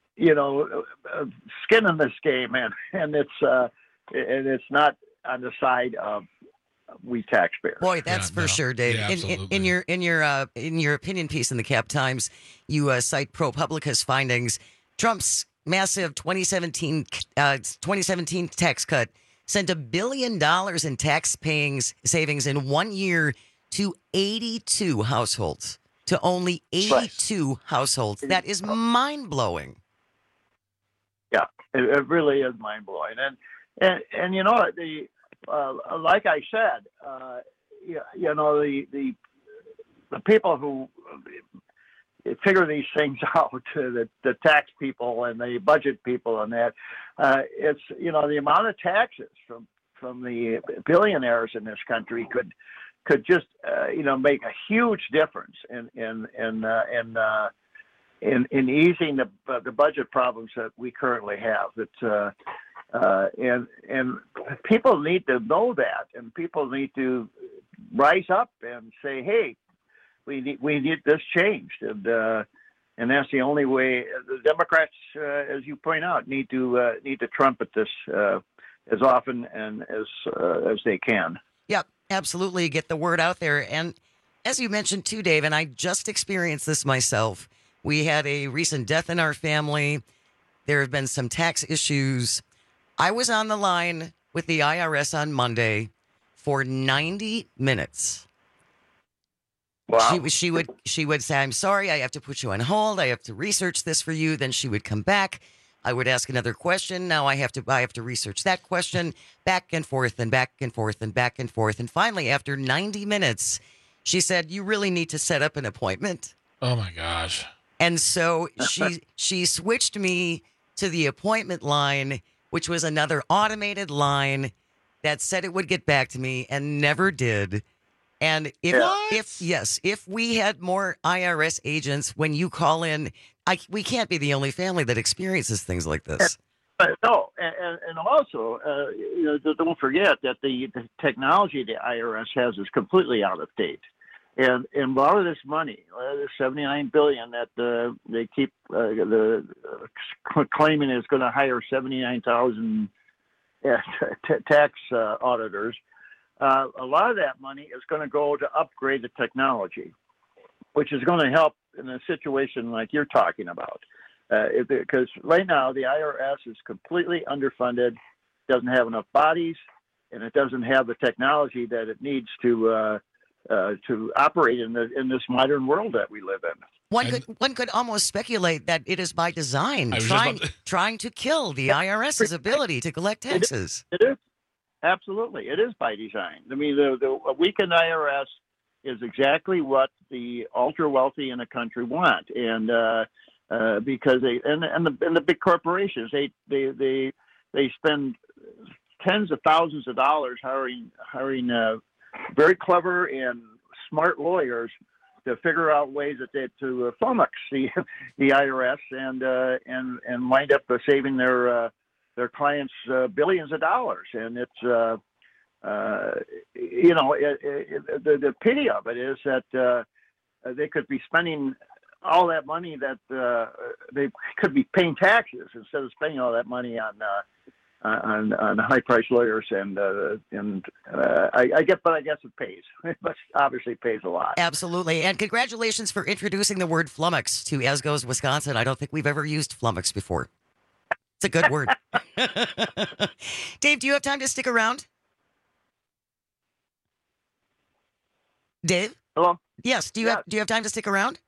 skin in this game, and it's not on the side of we taxpayers. Boy, that's for sure, Dave. Yeah, in your opinion piece in the Cap Times, you cite ProPublica's findings. Trump's massive 2017 tax cut sent $1 billion in tax savings in 1 year to 82 households. To only 82 households. That is mind blowing. Yeah, it really is mind blowing, and like I said, the people who figure these things out, the tax people and the budget people, and that it's the amount of taxes from the billionaires in this country could just make a huge difference in easing the budget problems that we currently have. That and people need to know that, and people need to rise up and say, "Hey, we need this changed," and that's the only way. The Democrats, as you point out, need to trumpet this as often and as they can. Yep, absolutely. Get the word out there. And as you mentioned too, Dave, and I just experienced this myself. We had a recent death in our family. There have been some tax issues. I was on the line with the IRS on Monday for 90 minutes. Wow. She would say, "I'm sorry, I have to put you on hold. I have to research this for you." Then she would come back. I would ask another question. Now I have to research that question, back and forth and back and forth and back and forth. And finally, after 90 minutes, she said, "You really need to set up an appointment." Oh my gosh. And so she switched me to the appointment line, which was another automated line that said it would get back to me and never did. And if we had more IRS agents when you call in, we can't be the only family that experiences things like this. No, and also, don't forget that the technology the IRS has is completely out of date. And a lot of this money, the $79 billion that they keep claiming is going to hire 79,000 tax auditors, a lot of that money is going to go to upgrade the technology, which is going to help in a situation like you're talking about. Because right now the IRS is completely underfunded, doesn't have enough bodies, and it doesn't have the technology that it needs to operate in this modern world that we live in. One could almost speculate that it is by design, trying to kill the IRS's ability to collect taxes. It is. Absolutely. It is by design. I mean, the weakened IRS is exactly what the ultra wealthy in the country want. And because the big corporations, they spend tens of thousands of dollars hiring very clever and smart lawyers to figure out ways to flummox the IRS and wind up saving their clients billions of dollars. And it's the pity of it is that they could be spending all that money that they could be paying taxes instead of spending all that money on high-priced lawyers, and I guess it pays. It obviously pays a lot. Absolutely, and congratulations for introducing the word flummox to As Goes Wisconsin. I don't think we've ever used flummox before. It's a good word. Dave, do you have time to stick around? Dave? Hello? Yes. Do you have time to stick around?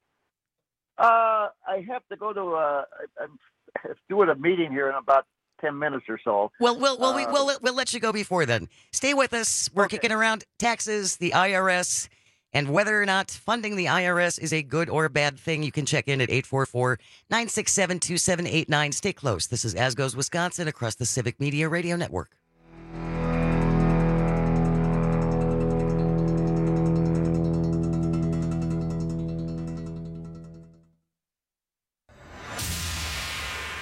I have to go to I'm doing a meeting here in about 10 minutes or so. Well, we'll let you go before then. Stay with us. We're kicking around taxes, the IRS, and whether or not funding the IRS is a good or bad thing. You can check in at 844-967-2789. Stay close. This is As Goes Wisconsin across the Civic Media Radio Network.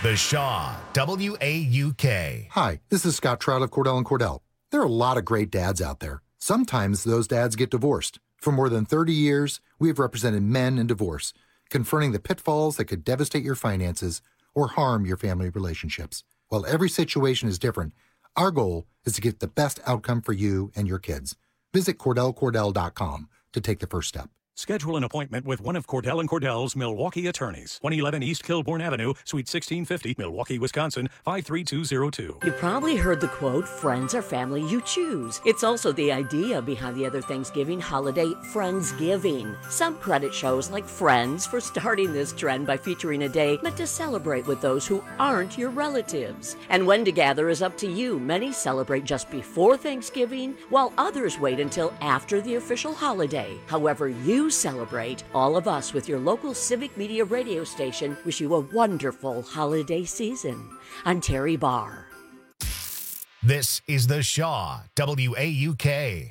The Shaw, WAUK. Hi, this is Scott Trout of Cordell & Cordell. There are a lot of great dads out there. Sometimes those dads get divorced. For more than 30 years, we have represented men in divorce, confronting the pitfalls that could devastate your finances or harm your family relationships. While every situation is different, our goal is to get the best outcome for you and your kids. Visit CordellCordell.com to take the first step. Schedule an appointment with one of Cordell & Cordell's Milwaukee attorneys. 111 East Kilbourne Avenue, Suite 1650, Milwaukee, Wisconsin, 53202. You probably heard the quote, friends are family you choose. It's also the idea behind the other Thanksgiving holiday, Friendsgiving. Some credit shows like Friends for starting this trend by featuring a day meant to celebrate with those who aren't your relatives. And when to gather is up to you. Many celebrate just before Thanksgiving, while others wait until after the official holiday. However you celebrate, all of us with your local Civic Media radio station wish you a wonderful holiday season. I'm Terry Barr. This is The Shaw, WAUK.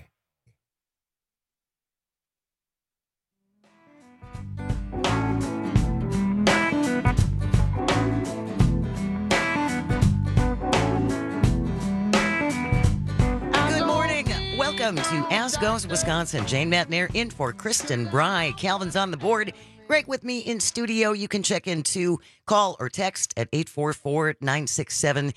Welcome to As Goes Wisconsin. Jane Matnair in for Kristen Bry. Calvin's on the board. Greg with me in studio. You can check in to call or text at 844-967-2789,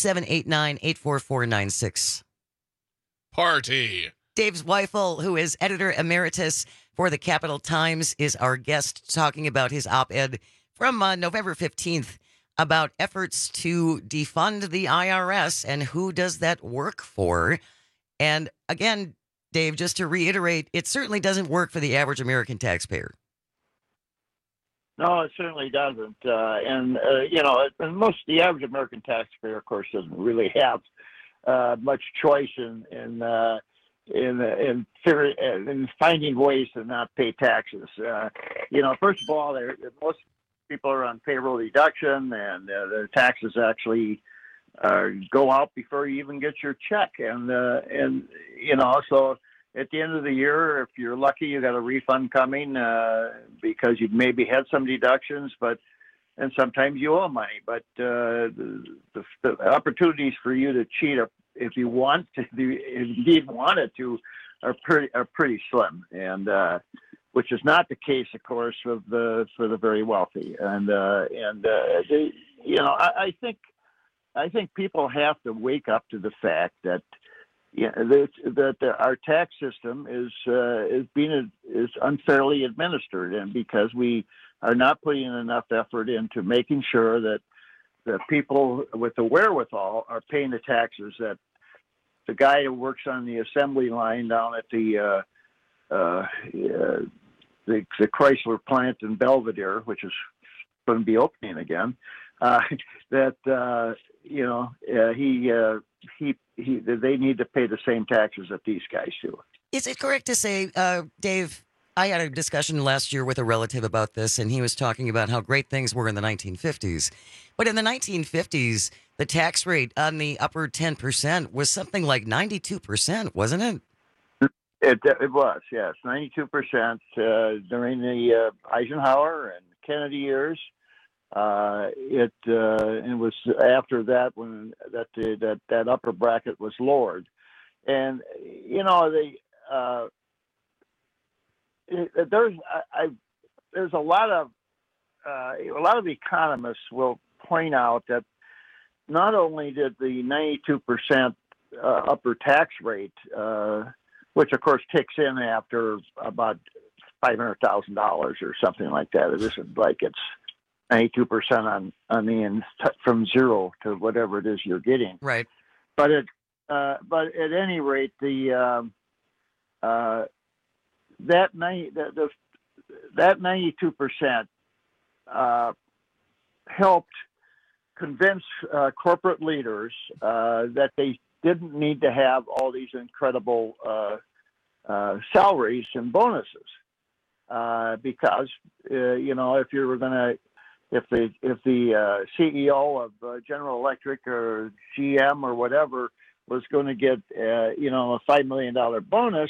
844-96. Party. Dave Zweifel, who is editor emeritus for the Capital Times, is our guest talking about his op-ed from November 15th about efforts to defund the IRS and who does that work for. And again, Dave, just to reiterate, it certainly doesn't work for the average American taxpayer. No, it certainly doesn't. And the average American taxpayer, of course, doesn't really have much choice in finding ways to not pay taxes. First of all, most people are on payroll deduction, and their taxes actually go out before you even get your check, and so at the end of the year, if you're lucky, you got a refund coming because you maybe had some deductions, and sometimes you owe money. But the opportunities for you to cheat, if you indeed wanted to, are pretty slim, and which is not the case, of course, for the very wealthy. I think people have to wake up to the fact that our tax system is unfairly administered, and because we are not putting enough effort into making sure that the people with the wherewithal are paying the taxes that the guy who works on the assembly line down at the Chrysler plant in Belvedere, which is going to be opening again, they need to pay the same taxes that these guys do. Is it correct to say, Dave, I had a discussion last year with a relative about this, and he was talking about how great things were in the 1950s. But in the 1950s, the tax rate on the upper 10% was something like 92%, wasn't it? It was, yes, 92% during the Eisenhower and Kennedy years. It was after that when that upper bracket was lowered, and there's a lot of economists will point out that not only did the 92% upper tax rate, which of course kicks in after about $500,000 or something like that. It isn't like it's 92% on the end from zero to whatever it is you're getting. Right. But at any rate, that 92% helped convince corporate leaders that they didn't need to have all these incredible salaries and bonuses because if the CEO of General Electric or GM or whatever was going to get a $5 million bonus,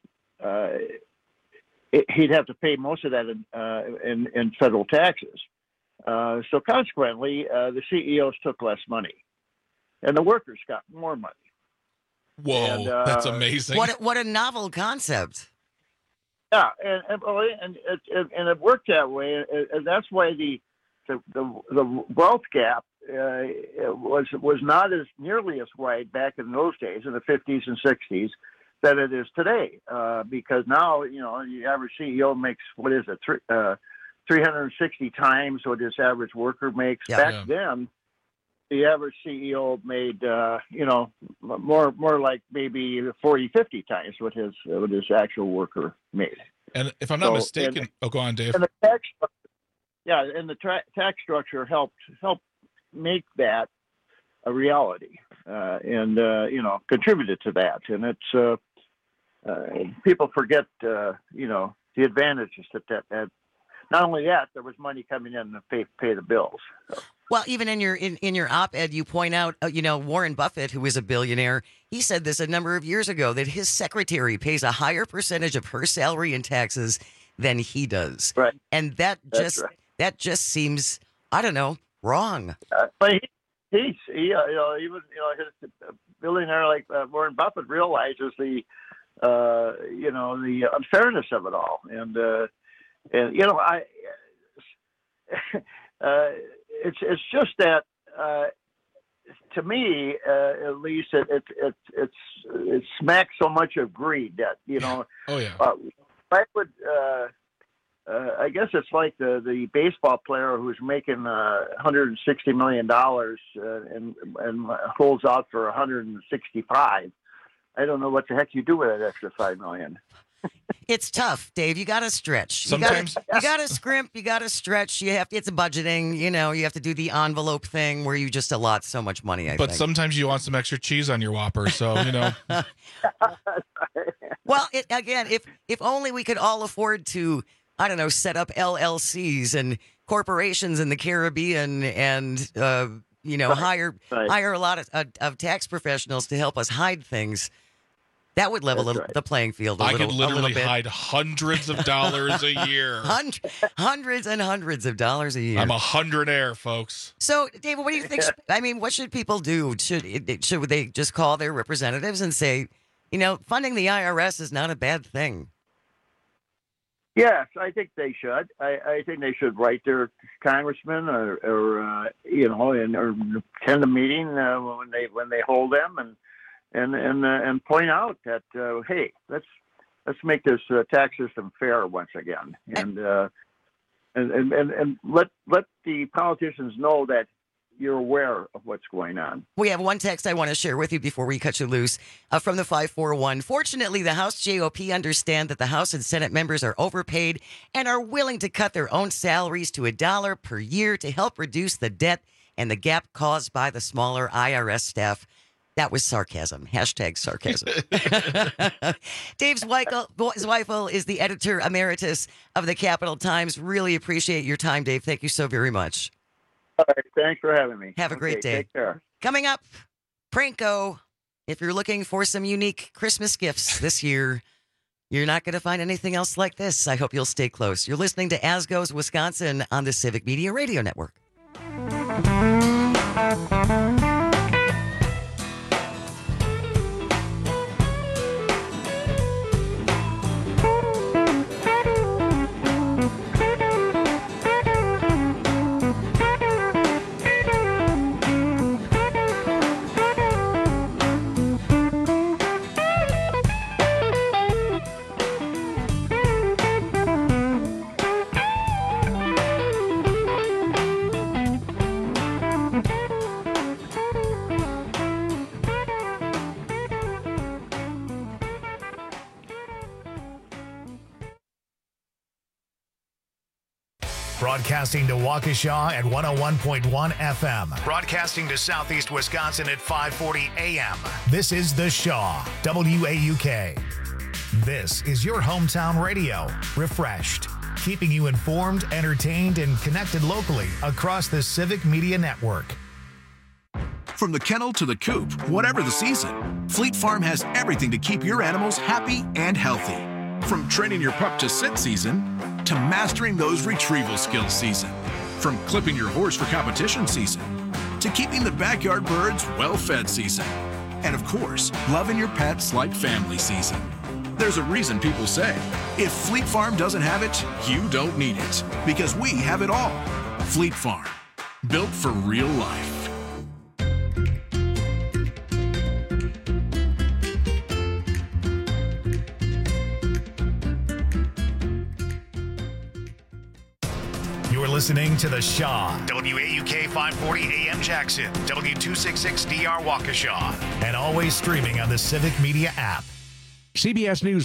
he'd have to pay most of that in federal taxes. So consequently, the CEOs took less money, and the workers got more money. Whoa, And, that's amazing. What a novel concept. Yeah, and it worked that way, and that's why the wealth gap was not as nearly as wide back in those days, in the 50s and 60s, than it is today. Because now, the average CEO makes, 360 times what his average worker makes. Back then, the average CEO made, more like maybe 40, 50 times what his actual worker made. And if I'm not mistaken, go on, Dave. And the tax, and the tax structure helped make that a reality, and contributed to that. And it's people forget, the advantages that. Not only that, there was money coming in to pay the bills. So. Well, even in your op-ed, you point out, Warren Buffett, who is a billionaire, he said this a number of years ago, that his secretary pays a higher percentage of her salary in taxes than he does. Right. And that just seems, I don't know, wrong. But he's even his billionaire like Warren Buffett realizes the unfairness of it all, and it's just that to me, at least, it smacks so much of greed that Oh yeah. I would. I guess it's like the baseball player who's making $160 million and holds out for $165. I don't know what the heck you do with that extra $5 million. It's tough, Dave. You got to stretch. Sometimes you got to scrimp. You got to stretch. It's budgeting. You have to do the envelope thing where you just allot so much money. I But think. sometimes you want some extra cheese on your Whopper, so Well, if only we could all afford to, I don't know, set up LLCs and corporations in the Caribbean and hire a lot of tax professionals to help us hide things. That would level the playing field a little bit. I could literally hide hundreds of dollars a year. Hundreds and hundreds of dollars a year. I'm a hundredaire, folks. So, David, what do you think? What should people do? Should they just call their representatives and say, funding the IRS is not a bad thing? Yes, I think they should. I think they should write their congressman or attend a meeting when they hold them and point out that hey, let's make this tax system fair once again, and let the politicians know that you're aware of what's going on. We have one text I want to share with you before we cut you loose from the 541. Fortunately, the House GOP understand that the House and Senate members are overpaid and are willing to cut their own salaries to $1 per year to help reduce the debt and the gap caused by the smaller IRS staff. That was sarcasm. Hashtag sarcasm. Dave Zweifel is the editor emeritus of the Capital Times. Really appreciate your time, Dave. Thank you so very much. All right. Thanks for having me. Have a great day. Take care. Coming up, Pranko. If you're looking for some unique Christmas gifts this year, you're not going to find anything else like this. I hope you'll stay close. You're listening to As Goes Wisconsin on the Civic Media Radio Network. Broadcasting to Waukesha at 101.1 FM. Broadcasting to Southeast Wisconsin at 540 AM. This is The Shaw, WAUK. This is your hometown radio. Refreshed. Keeping you informed, entertained, and connected locally across the Civic Media Network. From the kennel to the coop, whatever the season, Fleet Farm has everything to keep your animals happy and healthy. From training your pup to sit season to mastering those retrieval skills season. From clipping your horse for competition season to keeping the backyard birds well-fed season. And of course, loving your pets like family season. There's a reason people say, if Fleet Farm doesn't have it, you don't need it. Because we have it all. Fleet Farm. Built for real life. You're listening to The Shaw, WAUK 540 AM Jackson, W266DR Waukesha, and always streaming on the Civic Media app. CBS News